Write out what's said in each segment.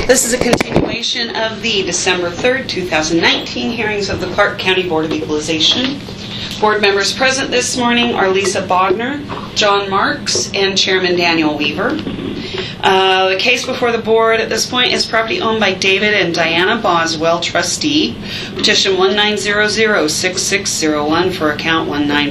This is a continuation of the December 3rd, 2019 hearings of the Clark County Board of Equalization. Board members present this morning are Lisa Bogner, John Marks, and Chairman Daniel Weaver. The case before the board at this point is property owned by David and Diana Boswell, trustee, petition 19006601 for account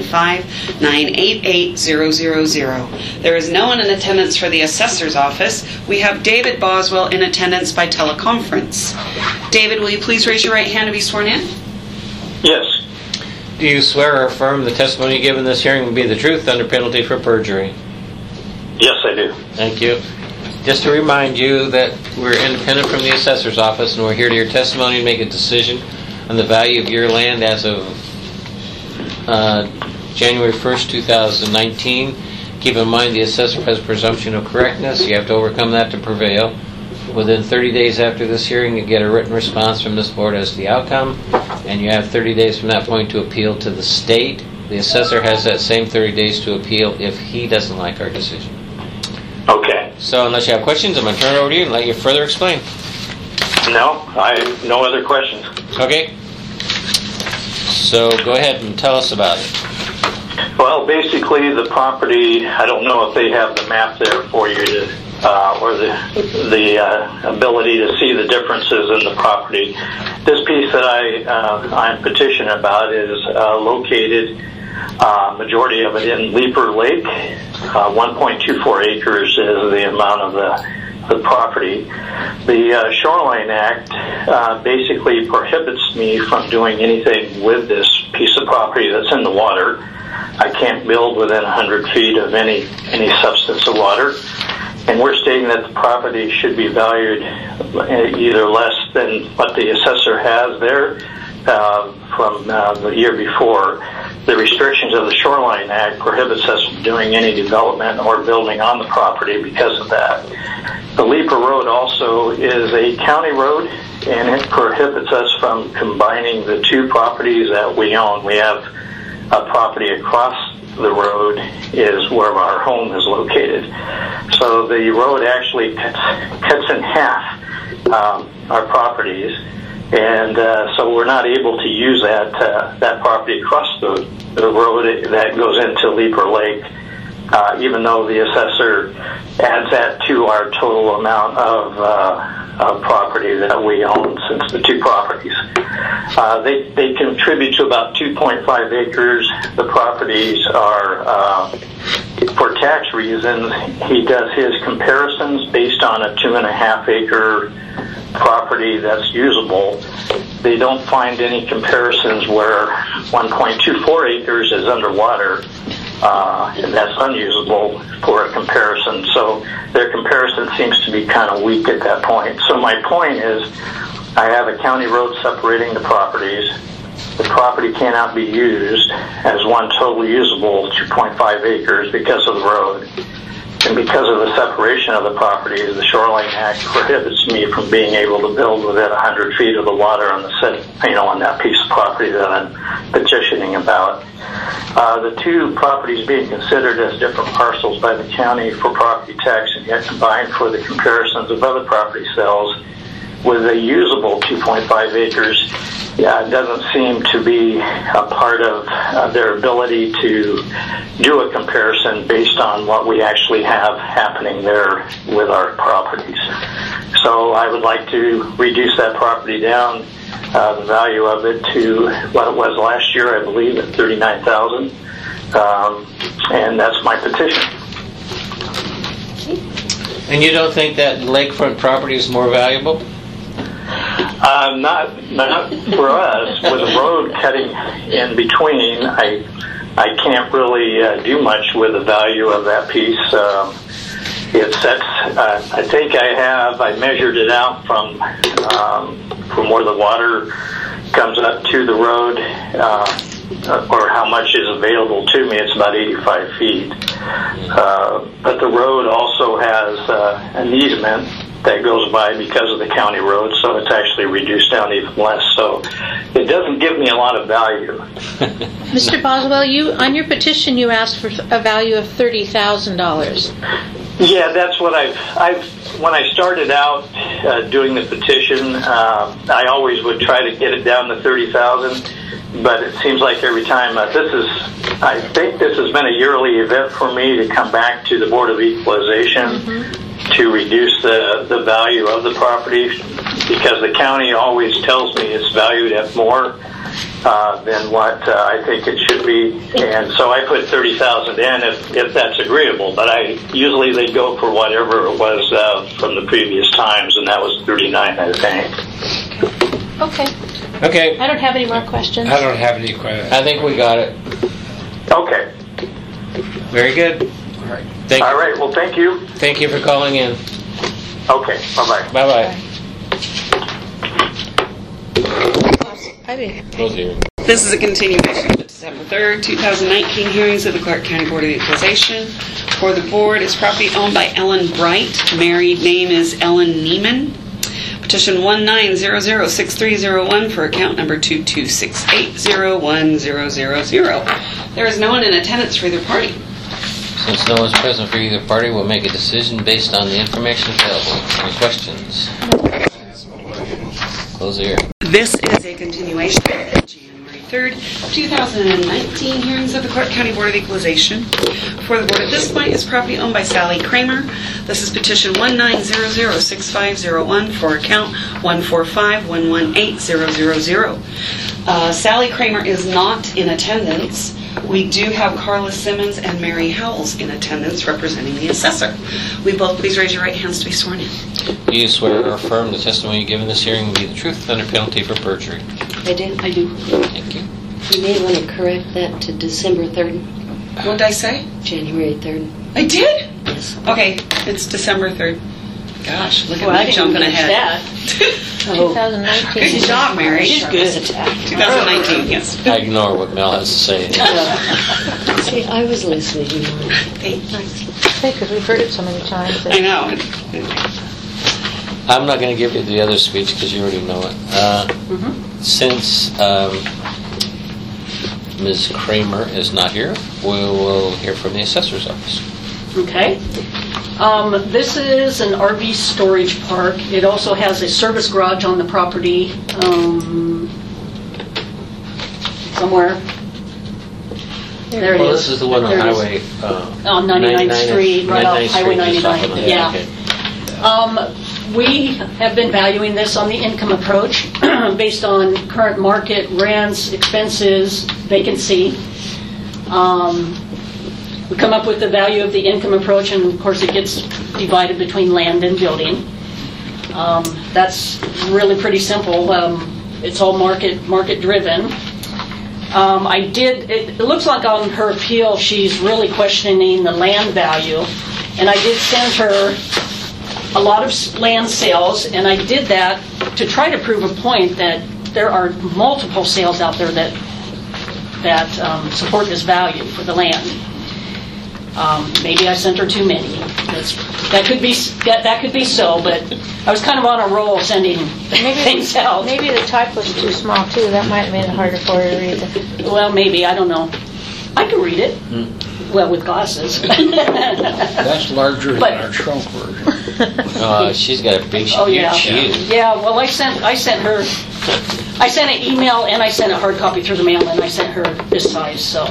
195988000. There is no one in attendance for the assessor's office. We have David Boswell in attendance by teleconference. David, will you please raise your right hand to be sworn in? Yes. Do you swear or affirm the testimony given in this hearing will be the truth under penalty for perjury? Yes, I do. Thank you. Just to remind you that we're independent from the assessor's office and we're here to hear testimony and make a decision on the value of your land as of January 1st, 2019. Keep in mind the assessor has a presumption of correctness. You have to overcome that to prevail. Within 30 days after this hearing, you get a written response from this board as to the outcome, and you have 30 days from that point to appeal to the state. The assessor has that same 30 days to appeal if he doesn't like our decision. Okay. So unless you have questions, I'm going to turn it over to you and let you further explain. No, I have no other questions. Okay. So go ahead and tell us about it. Well, basically the property, I don't know if they have the map there for you to, or the ability to see the differences in the property. This piece that I'm petitioning about is located, majority of it in Leaper Lake. 1.24 acres is the amount of the property. The Shoreline Act basically prohibits me from doing anything with this piece of property that's in the water. I can't build within 100 feet of any substance of water. And we're stating that the property should be valued either less than what the assessor has there from the year before. The restrictions of the Shoreline Act prohibits us from doing any development or building on the property because of that. The Leaper Road also is a county road, and it prohibits us from combining the two properties that we own. We have a property across the road is where our home is located. So the road actually cuts in half our properties, and so we're not able to use that property across the road that goes into Leaper Lake, even though the assessor adds that to our total amount of property that we own, since the two properties. They contribute to about 2.5 acres. The properties are, for tax reasons, he does his comparisons based on a 2.5 acre property that's usable. They don't find any comparisons where 1.24 acres is underwater, and that's unusable for a comparison. So their comparison seems to be kind of weak at that point. So my point is, I have a county road separating the properties. The property cannot be used as one totally usable 2.5 acres because of the road. And because of the separation of the properties, the Shoreline Act prohibits me from being able to build within 100 feet of the water on on that piece of property that I'm petitioning about. The two properties being considered as different parcels by the county for property tax and yet combined for the comparisons of other property sales with a usable 2.5 acres, it doesn't seem to be a part of their ability to do a comparison based on what we actually have happening there with our properties. So I would like to reduce that property down, the value of it, to what it was last year, I believe, at $39,000, and that's my petition. And you don't think that lakefront property is more valuable? Not for us. With a road cutting in between, I can't really do much with the value of that piece. It sets. I think I measured it out from where the water comes up to the road, or how much is available to me. It's about 85 feet. But the road also has an easement that goes by because of the county road, so it's actually reduced down even less. So it doesn't give me a lot of value. Mr. Boswell, on your petition you asked for a value of $30,000. Yeah, that's what when I started out doing the petition, I always would try to get it down to 30,000, but it seems like every time, I think this has been a yearly event for me to come back to the Board of Equalization to reduce the value of the property, because the county always tells me it's valued at more than what I think it should be, and so I put 30,000 in if that's agreeable. But usually they go for whatever it was from the previous times, and that was 39, I think. Okay. Okay. I don't have any more questions. I don't have any questions. I think we got it. Okay. Very good. All right. Thank you. All right. Well, thank you. Thank you for calling in. Okay. Bye-bye. Bye-bye. Close hearing. This is a continuation of the December 3rd, 2019 hearings of the Clark County Board of Equalization. For the board is property owned by Ellen Bright. Married name is Ellen Neiman. Petition 19006301 for account number 226801000. There is no one in attendance for either party. Since no one's present for either party, we'll make a decision based on the information available. Any questions? Close the hearing. This is a continuation of the January 3rd, 2019 hearings of the Clark County Board of Equalization. For the board at this point is property owned by Sally Kramer. This is petition 19006501 for account 145118000. Sally Kramer is not in attendance. We do have Carla Simmons and Mary Howells in attendance representing the assessor. Will you both please raise your right hands to be sworn in? Do you swear or affirm the testimony you give in this hearing will be the truth under penalty for perjury? I do. I do. Thank you. You may want to correct that to December 3rd, What did I say? January 3rd. I did? Yes. Okay, it's December 3rd. Gosh, look at Well, I me didn't jumping catch ahead. that. Oh, 2019. Good job, Mary. she's good. 2019, yes. I ignore what Mel has to say. See, I was listening. Thank you. Because we've heard it so many times. I know. I'm not going to give you the other speech because you already know it. Since Ms. Kramer is not here, we will hear from the assessor's office. Okay. This is an RV storage park. It also has a service garage on the property somewhere. There it Well, is. this is the one on There it is. Highway... On 99th Street, right off Highway 99. Yeah. Okay. We have been valuing this on the income approach based on current market rents, expenses, vacancy. We come up with the value of the income approach, and of course it gets divided between land and building. That's really pretty simple. It's all market driven. It looks like on her appeal she's really questioning the land value, and I did send her a lot of land sales, and I did that to try to prove a point that there are multiple sales out there that support this value for the land. Maybe I sent her too many. That could be so, but I was kind of on a roll sending things out. Maybe the type was too small too. That might have made it harder for her to read it. Well, maybe, I don't know. I can read it. Well, with glasses. That's larger than But- our shrunk version. She's got a big Oh yeah. shoe. Yeah. Well, I sent her. I sent an email and I sent a hard copy through the mail, and I sent her this size. So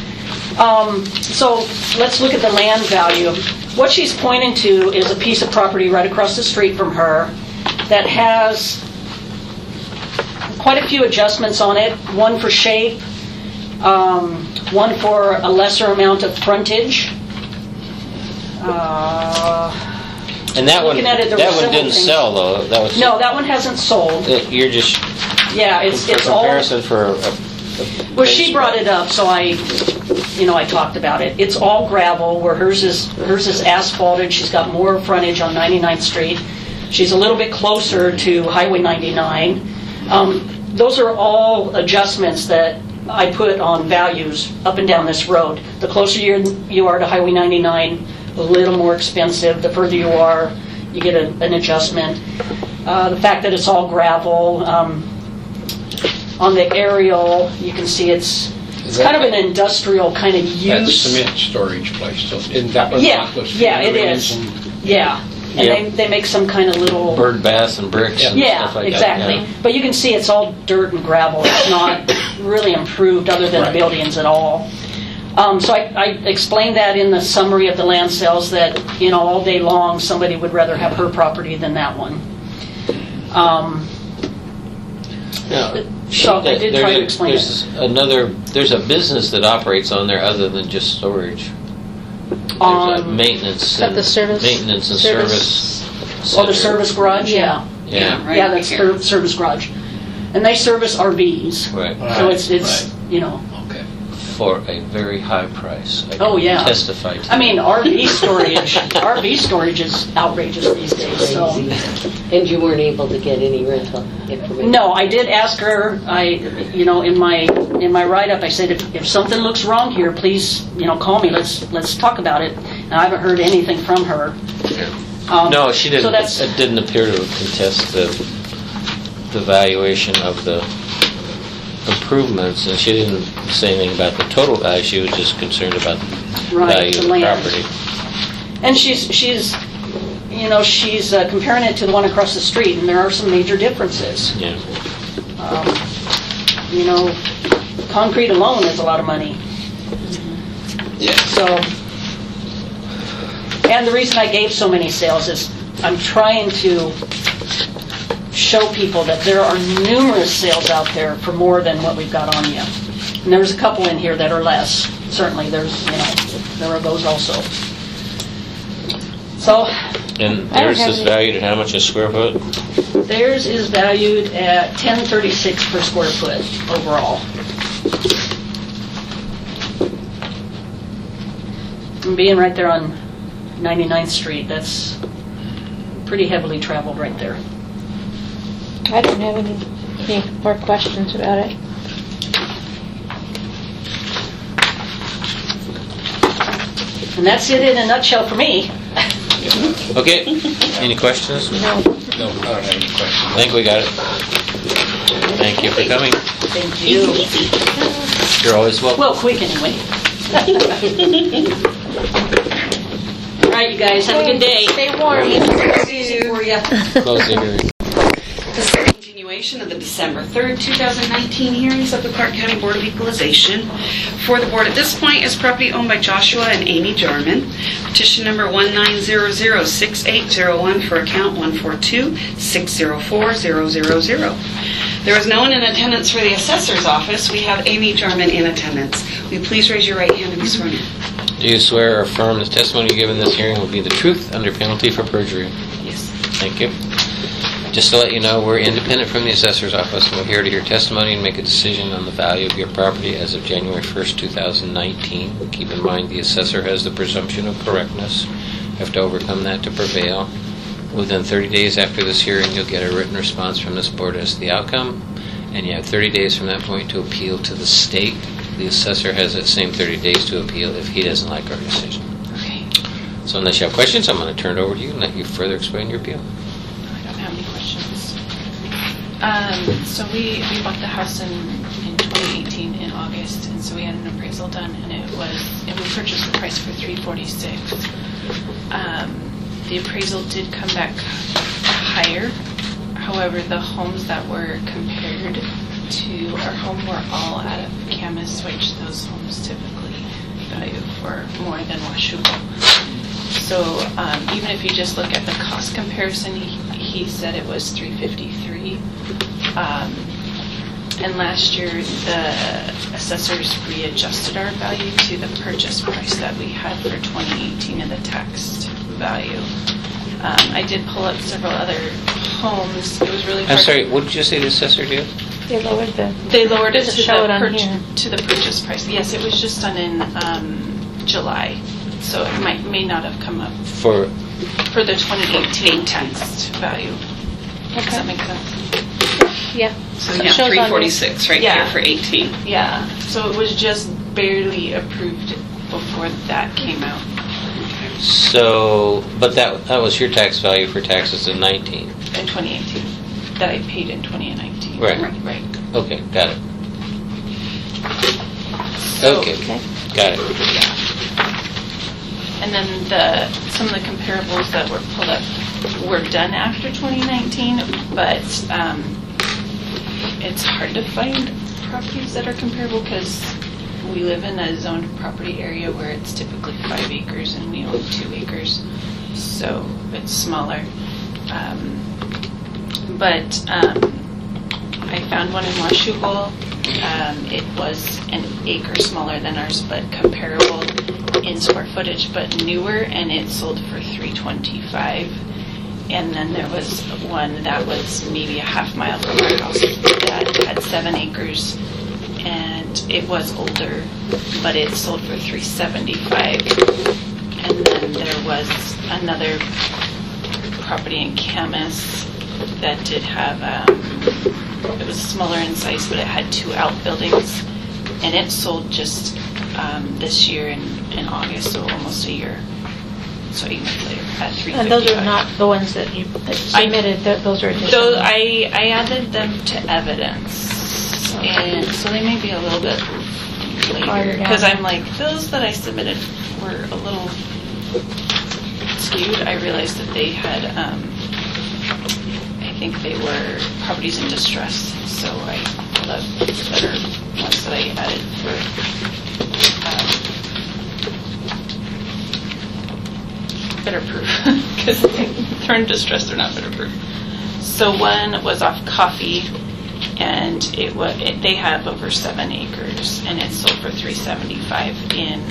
let's look at the land value. What she's pointing to is a piece of property right across the street from her that has quite a few adjustments on it. One for shape, one for a lesser amount of frontage. And that one, Looking at it, there were that one several didn't things. sell though. That was No, that one hasn't sold. You're just Yeah, for it's all. comparison for. Well, she brought it up, so I talked about it. It's all gravel, where hers is asphalted. She's got more frontage on 99th Street. She's a little bit closer to Highway 99. Those are all adjustments that I put on values up and down this road. The closer you are to Highway 99, a little more expensive. The further you are, you get an adjustment. The fact that it's all gravel. On the aerial, you can see it's It's kind of an industrial kind of That's use. cement storage place, so isn't that what Yeah, Rockledge yeah, it is? is. And Yeah, and Yep. they make some kind of little. Bird baths and bricks and Yeah, stuff like exactly. that. But you can see it's all dirt and gravel. It's not really improved other than Right. the buildings at all. So I explained that in the summary of the land sales that, all day long, somebody would rather have her property than that one. Yeah. So I did try to explain it. There's a business that operates on there other than just storage. There's a On, maintenance At and the service- maintenance and service- service. oh, the center. service garage, yeah. Yeah. Right Yeah, that's here. their service garage. And they service RVs. Right. So it's Right. Okay. For a very high price. I Oh, can yeah. testify to I mean, RV storage is outrageous these days, so. Crazy. And you weren't able to get any rental information? No, I did ask her, in my write-up, I said, if something looks wrong here, please, call me, let's talk about it. And I haven't heard anything from her. No, she didn't. So that's, It didn't appear to contest the valuation of the improvements, and she didn't say anything about the total value. She was just concerned about the Right, value the of the land. property. and she's comparing it to the one across the street, and there are some major differences. Yeah. Concrete alone is a lot of money. Yeah. So, and the reason I gave so many sales is I'm trying to show people that there are numerous sales out there for more than what we've got on you. And there's a couple in here that are less. Certainly, there are those also. So, And I don't theirs have is any- valued at how much a square foot? theirs is valued at $10.36 per square foot overall. And being right there on 99th Street, that's pretty heavily traveled right there. I don't have any more questions about it. And that's it in a nutshell for me. Okay. Any questions? No. No, I don't have any questions. I think we got it. Thank you for coming. Thank you. You're always welcome. Well, quick anyway. All right, you guys, have a good day. Stay warm. For ya. Close the hearing. This is a continuation of the December 3rd, 2019 hearings of the Clark County Board of Equalization. For the board at this point is property owned by Joshua and Amy Jarman. Petition number 19006801 for account 142604000. There is no one in attendance for the assessor's office. We have Amy Jarman in attendance. Will you please raise your right hand and be sworn in? Do you swear or affirm the testimony you give in this hearing will be the truth under penalty for perjury? Yes. Thank you. Just to let you know, we're independent from the assessor's office, and we're here to hear testimony and make a decision on the value of your property as of January 1st, 2019. Keep in mind the assessor has the presumption of correctness. You have to overcome that to prevail. Within 30 days after this hearing, you'll get a written response from this board as to the outcome, and you have 30 days from that point to appeal to the state. The assessor has that same 30 days to appeal if he doesn't like our decision. Okay, So unless you have questions, I'm going to turn it over to you and let you further explain your appeal. I don't have any questions. So we bought the house in 2018 in August, and so we had an appraisal done, and we purchased the price for $346. The appraisal did come back higher. However, the homes that were compared to our home were all out of Camas, which those homes typically value for more than Washougal. So even if you just look at the cost comparison, he said it was $353. And last year, the assessors readjusted our value to the purchase price that we had for 2018 in the taxed value. I did pull up several other homes. It was really hard. I'm sorry, what did you say the assessor did? They lowered the. They lowered it Does to it show it on the here? to the purchase price. Yes, it was just done in July, so it may not have come up For for the 2018 taxed value. Does that make sense? Yeah. So It yeah, shows on there. 346 right Yeah. here for 18. Yeah. So it was just barely approved before that came out. so, but that was your tax value for taxes in 19. In 2018, that I paid in 2019. Right. Right. Okay, got it. So, Okay, Okay. got it. And then some of the comparables that were pulled up were done after 2019, but it's hard to find properties that are comparable because we live in a zoned property area where it's typically 5 acres and we own 2 acres, so it's smaller. But I found one in Washougal. It was an acre smaller than ours, but comparable in square footage, but newer, and it sold for $325. And then there was one that was maybe a half mile from our house that had 7 acres, and it was older, but it sold for $375. And then there was another property in Camas that did have, it was smaller in size, but it had 2 outbuildings, and it sold just this year in August, so almost a year. So 8 months later at $355. And those are not the ones that you submitted, those are additional. So I added them to evidence, and so they may be a little bit later, because I'm like, those that I submitted were a little skewed. I realized that they had, I think they were properties in distress, so I pulled up better ones that I added for better proof, because they're in distress, they're not better proof. So one was off Coffee, and they have over 7 acres, and it sold for $375 in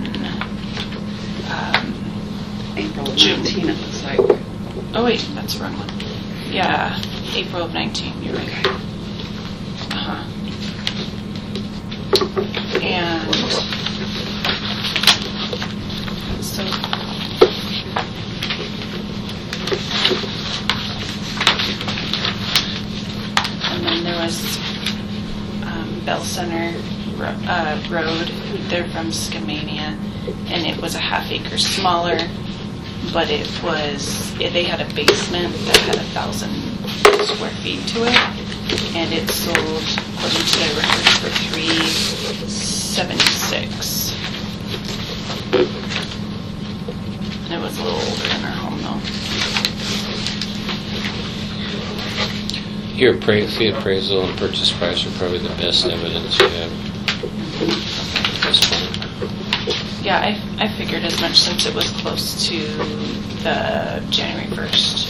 April of June. 19, it looks like. Oh wait, that's the wrong one. Yeah, April of 19, you're right. Uh-huh. And so and then there was Bell Center Road. They're from Skamania, and it was a half acre smaller, but they had a basement that had 1,000 square feet to it, and it sold, according to their records, for $376. And it was a little older than our home, though. Your fee appraisal and purchase price are probably the best evidence you have at this point. Yeah, I figured as much since it was close to the January 1st.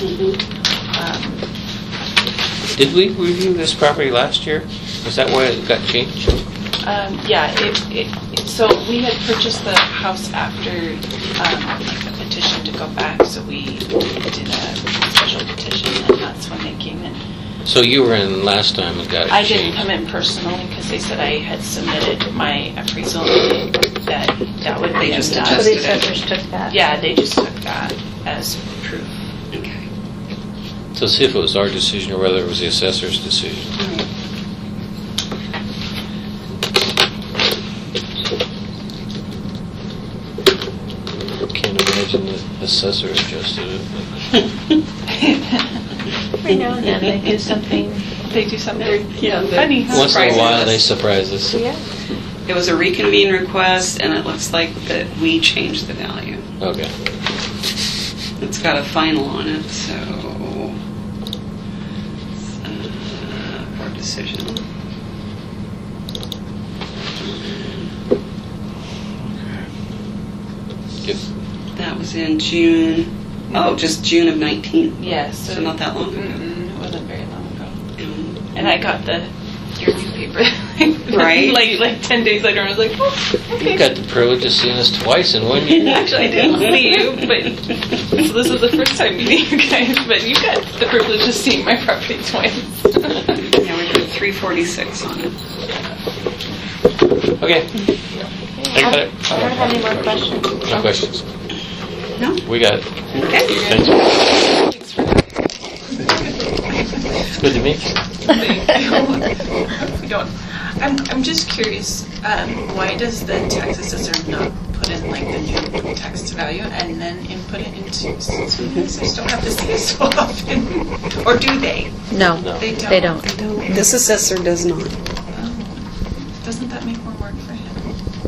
Did we review this property last year? Is that why it got changed? Yeah, so we had purchased the house after like a petition to go back, so we did a special petition, and that's when they came in. So you were in last time and got it I changed? didn't come in personally because they said I had submitted my appraisal and that would be just enough. So adjusted the assessors took that? Yeah, they just took that as proof. Okay. So see if it was our decision or whether it was the assessor's decision. Can't imagine the assessor adjusted it. Every now and then they do something. They do something Yeah, funny, huh? Once in a Surprises while us. they surprise us. Yeah. It was a reconvene request, and it looks like that we changed the value. Okay. It's got a final on it, so for decision. Yep. That was in June. Oh, just June of 19. Yeah, So not that long ago. It wasn't very long ago. Um, And I got your newspaper Right. like 10 days later. I was like, oh, okay. You got the privilege of seeing us twice in 1 year. Actually, I didn't see you, but so this is the first time meeting you guys. But you got the privilege of seeing my property twice. Yeah, we put 346 on it. Okay. I got it. I don't have any more questions. No questions. No? We got it. Okay. Thank you. Good to meet you. We don't. I'm just curious. Why does the tax assessor not put in like the new tax value and then input it into? So you guys don't have to see this so often, or do they? No, No. They don't. they don't. This assessor does not. Oh, doesn't that make more work for him?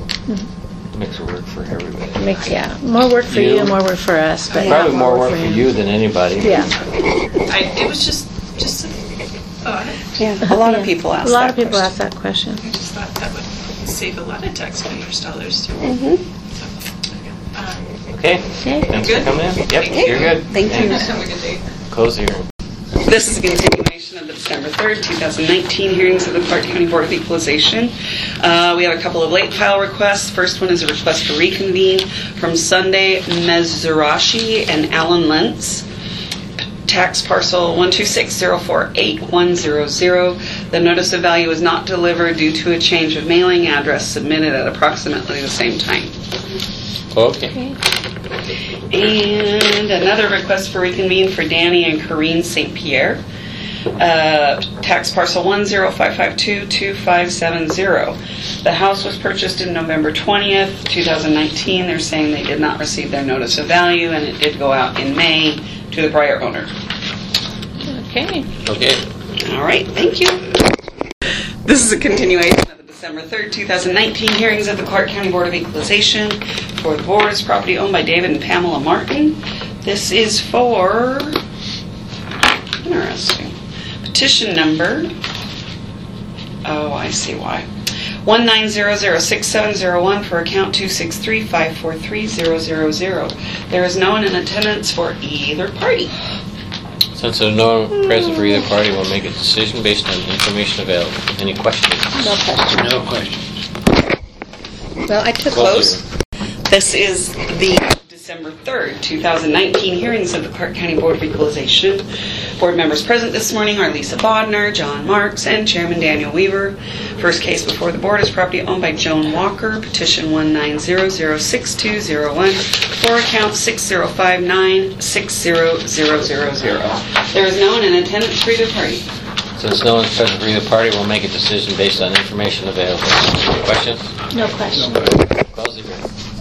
makes, more work for you, more work for us, but. Probably more work for you than anybody. Yeah. It was just a thought. Yeah, a lot of people ask A lot that of people question. ask that question. I just thought that would save a lot of taxpayers' dollars. Okay, Okay. thanks for coming in. Yep, you're good. Thank you. Thanks. Have a good day. Close the hearing. This is a continuation of the December 3rd, 2019 hearings of the Clark County Board of Equalization. We have a couple of late file requests. First one is a request to reconvene from Sunday Mezurashi and Alan Lentz. Tax parcel 126048100. The notice of value was not delivered due to a change of mailing address submitted at approximately the same time. Okay. And another request for reconvene for Danny and Corrine St. Pierre. Tax parcel 105522570. The house was purchased in November 20th, 2019. They're saying they did not receive their notice of value, and it did go out in May to the prior owner. Okay. Okay. All right, thank you. This is a continuation of the December 3rd, 2019 hearings of the Clark County Board of Equalization. For the board is property owned by David and Pamela Martin. This is for, interesting, petition number, I see why, 19006701 for account 263543000. There is no one in attendance for either party. Since there's no one present for either party, we'll make a decision based on information available. Any questions? No question. No questions. Well, I took Close. those. This is the December 3rd, 2019 hearings of the Clark County Board of Equalization. Board members present this morning are Lisa Bodner, John Marks, and Chairman Daniel Weaver. First case before the board is property owned by Joan Walker, petition 190006201 for account 60596000. There is no one in attendance for either party. Since no one's present for either party, we'll make a decision based on information available. Any questions? No question. Close the hearing.